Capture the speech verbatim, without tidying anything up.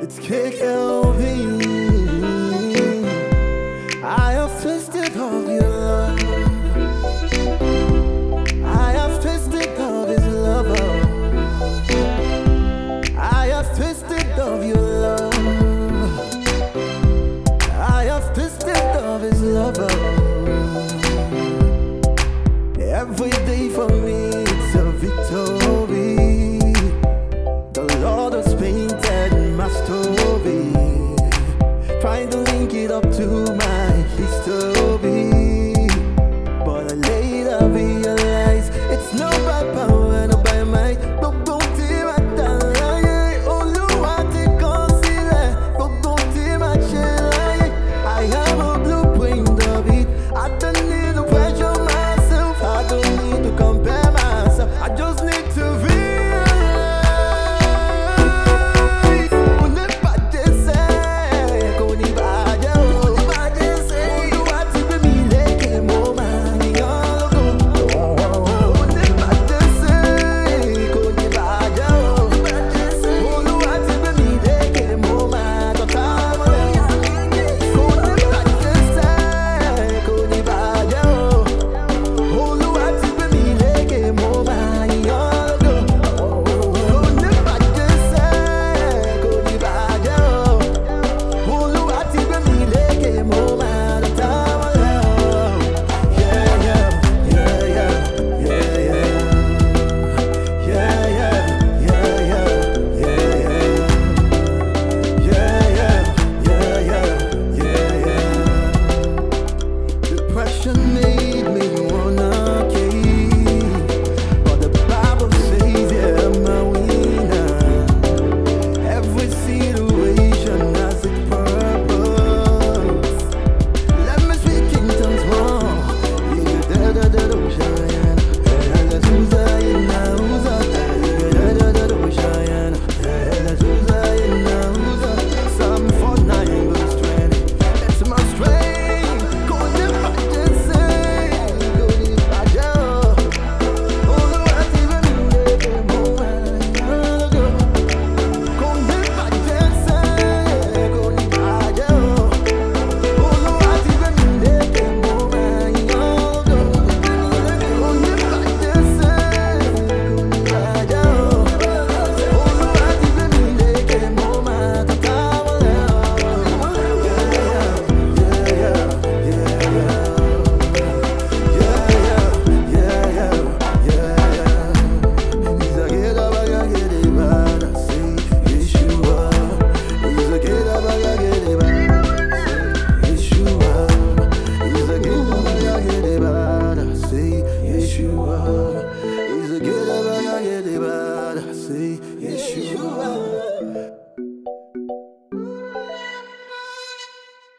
Kelvin, I have tasted of your love. I have tasted of His love. I have tasted of your love. I have tasted of His love. Every day for me it's a victory. The Lord has painted my story, trying to link it up to my history. But I later realized it's not by power, not by might, but don't tear my lie. Olúwa ti kọ sílẹ̀, gbogbo tí màá ṣe láyé. I have a blueprint of it. I don't need to pressure myself. I don't need to compare myself. I just need to realize. Made me wanna cave, but the Bible says yeah, I'm a winner. Every situation has its purpose. Let me speak in tongues more. Yeah, da da da da shine. Ella Susa ina uza. Da da da da shine. Ella Susa ina uza. Psalm forty-nine verse twenty. It's my strength. Yeshua, he's a good about I get it, but I say Yeshua.